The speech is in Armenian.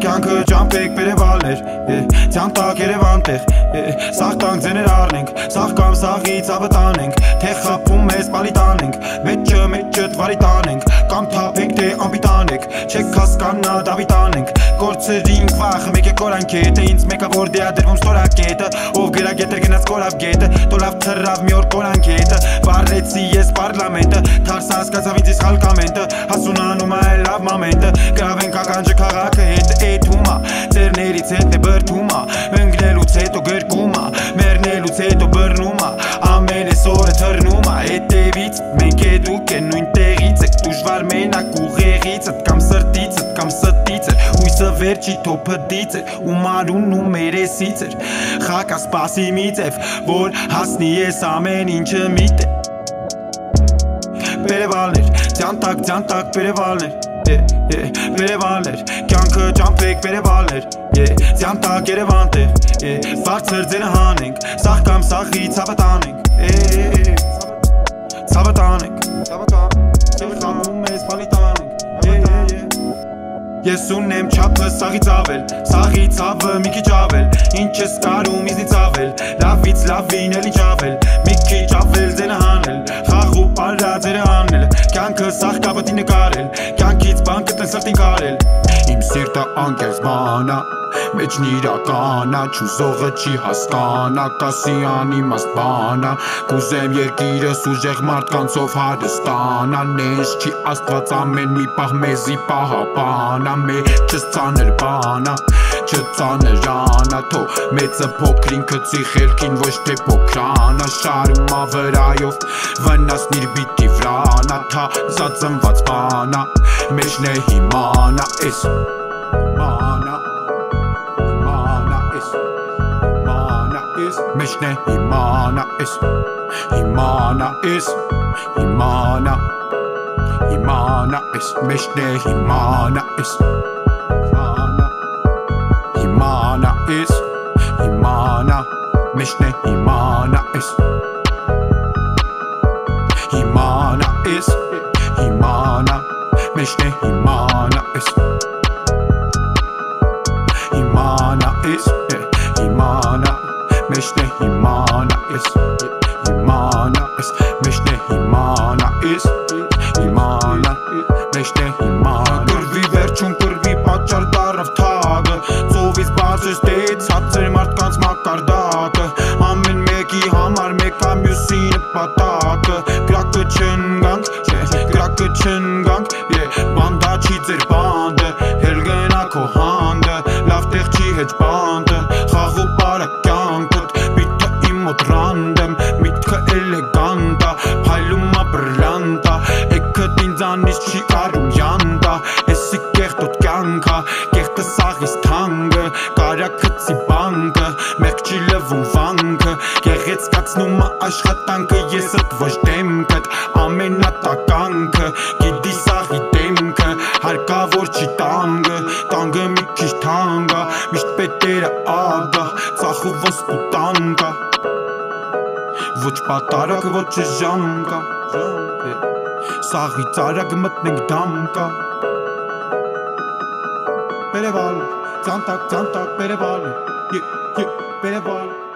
Կյանքը ջամփեք բերևալներ Ձանտակ Երևան տեղ Սաղ տանք ձեներ առնենք Սաղ կամ սաղից ավը տանենք Թե խապում ես պալի տանենք Մեջը տվարի տանենք Կամ թափենք թե ամպի տանենք Չեք հասկանա դավի տանենք Գործերինք վախը մեկ է կորանք հետը Ինձ մեկա որ դեադրվում ստորակ հետը Ով գրագետր գնաց կորավ գետը Տոլավ թրավ մի օր կորանք հետը Վարեցի ես պարլամենտը Թարս հասկացավ ինձ ես խալկամենտը Հասունանում է լավ մամենտը Գրավենք ականջը քաղաքը հետը էթումա Ձերներից հետ է բրդումա Ընգնելուց հետո գրկումա Մերնելուց հետո բրնումա Ամեն ես օրը թրնումա Հետևից մենք է դուք է նույն տեղից եք Դուժվար մենակ ուղեղիցդ կամ սրտիցդ կամ ստիցր Հույսը վերջի թոփը դիցր ու մարունն ու մերեսից էր Խակա սպասի մի ձև որ հասնի ես ամեն ինչը միտե Բերևալներ ձանտակ բերևալներ Բերևալներ կյանքը ջամփեք բերևալներ Ձանտակ Երևան տեղ Բարձր ձենը հանենք Սաղ կամ սաղից ցավը տանենք Ցավը տանենք Խաղում ես պալի տանենք Ես ունեմ չափը սաղից ավել Սաղից ավը մի քիչ ավել Ինչ ես կարում իզնից ավել Լավից լավին էլ ինչ ավել Մի քիչ ավել ձենը հանել Խաղու պարա ձերը հանել Կյանքը սաղ կապտի նկարել Կյանքից բան կտեն սրտին կարել Իմ սիրտը անկեղծ բանա Մեջն իրականա Չուզողը չի հասկանա Կասի անիմաստ բանա Կուզեմ երկիրս ուժեղ մարդկանցով հարստանա Նես չի աստված ամեն մի պահ մեզի պահապանա Մեջս ծանր բանա Չծանրանա Թո մեծը փոքրինքը ծիխելքին ոչ թե փոքրանա Շարումա վրայով վնասնիր բիտի վրանա Թա զածնված բանա Մեջն է հիմանա Ես Մեջն է հիմանա ես Հիմանա ես Հիմանա ես Մեջն է հիմանա ես Հիմանա ես Հիմանա Մեջն է հիմանա ես Հիմանա ես Հիմանա Մեջն է հիմանա ես Հիմանա ես Հիմանա Մեջն է հիմանա ես Հիմանա ես Մեջն է հիմանա ես Հիմանա Մեջն է հիմանա Կրվի վերջում կրվի պատճառ դարավ թագը Ծովից բարձր ստեց հացեր մարդկանց մակարդակը Ամեն մեկի համար մեկ ամյուսի նպատակը Գրակը չնգանք Բանդա չի ձեր բանդը Հել գնա քո հանդը Լավ տեղ չի հեչ բանդը Խաղու պարա կյանքդ Բիթը իմ մոտ ռանդեմ Միտքը էլեգանտա Փայլումա բրլանտա Էքդ ինձանից չի կարում յանտա Էսի կեղտոտ կյանքա Կեղտը սաղիս թանգը Կարակցի բանկը Մեղք չի լվում վանքը Գեղեցկացնումա աշխատանքը Եսըտ ոչ դեմքդ Ամենատականքը Գիտի սաղի դեմքը Հարկավոր չի տանգը Տանգը մի քիչ թանգա Միշտ պետերը ագա Ծախու ոնց պուտանգա Ոչ պատարակ ոչ ժամկա Սաղից արագ մտնենք դամկա Բերևալ Ձանտակ բերևալ Բերևալ